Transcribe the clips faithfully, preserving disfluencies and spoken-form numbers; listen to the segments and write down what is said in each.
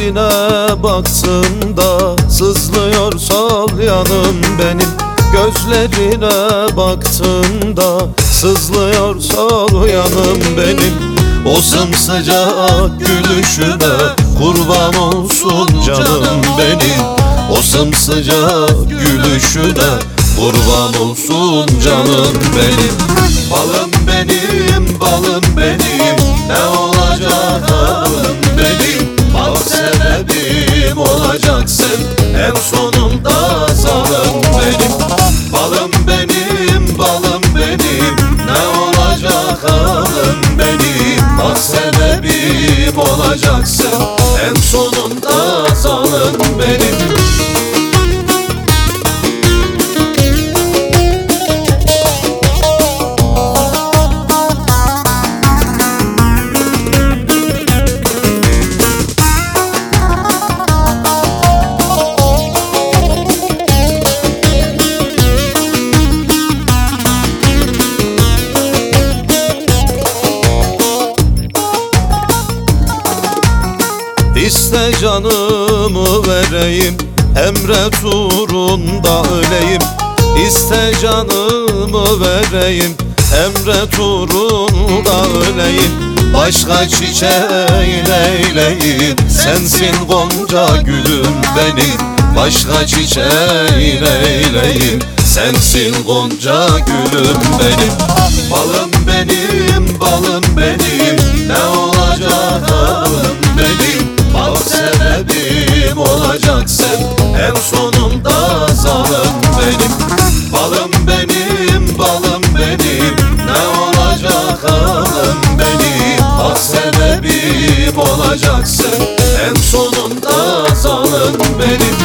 Gözlerine baktığımda sızlıyor sol yanım benim. Gözlerine baktığımda sızlıyor sol yanım benim. O sımsıcak gülüşüne kurban olsun canım benim. O sımsıcak gülüşüne kurban olsun canım benim. Balım benim, balım benim, ne olacak halım benim. Bak sebebim olacaksın, en sonunda zalım benim. Balım benim, balım benim, ne olacak halım benim. Bak sebebim olacaksın, en sonunda zalım benim. İste canımı vereyim, emret uğrunda öleyim. İste canımı vereyim, emret uğrunda öleyim. Başka çiçeğin eyleyin, sensin gonca gülüm benim. Başka çiçeğin eyleyin, sensin gonca gülüm benim. Balım benim, balım benim, ne olacak halım benim. Bak sebebim olacaksın, en sonunda zalım benim. Balım benim, balım benim, ne olacak halım benim. Bak sebebim olacaksın, en sonunda zalım benim.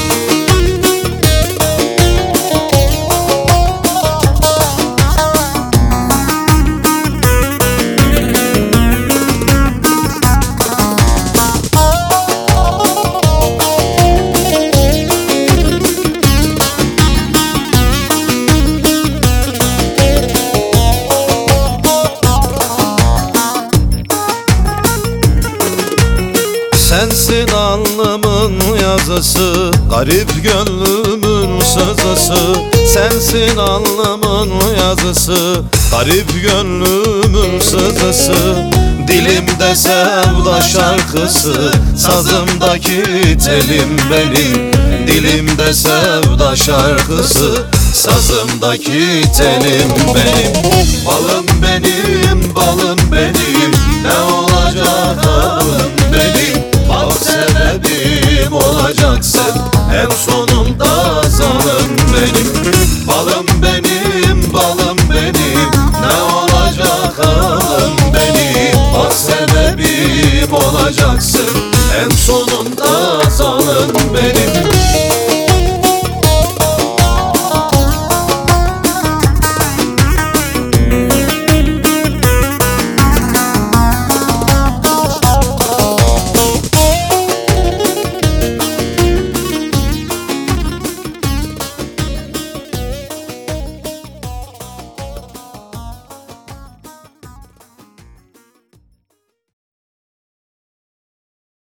Sensin alnımın yazısı, garip gönlümün sızısı. Sensin alnımın yazısı, garip gönlümün sızısı. Dilimde sevda şarkısı, sazımdaki telim benim. Dilimde sevda şarkısı, sazımdaki telim benim. Balım benim, balım benim, ne olacak halım benim. Bak sebebim olacaksın, en sonunda zalım benim. Balım benim, balım benim, ne olacak halım benim. Bak sebebim olacaksın, en sonunda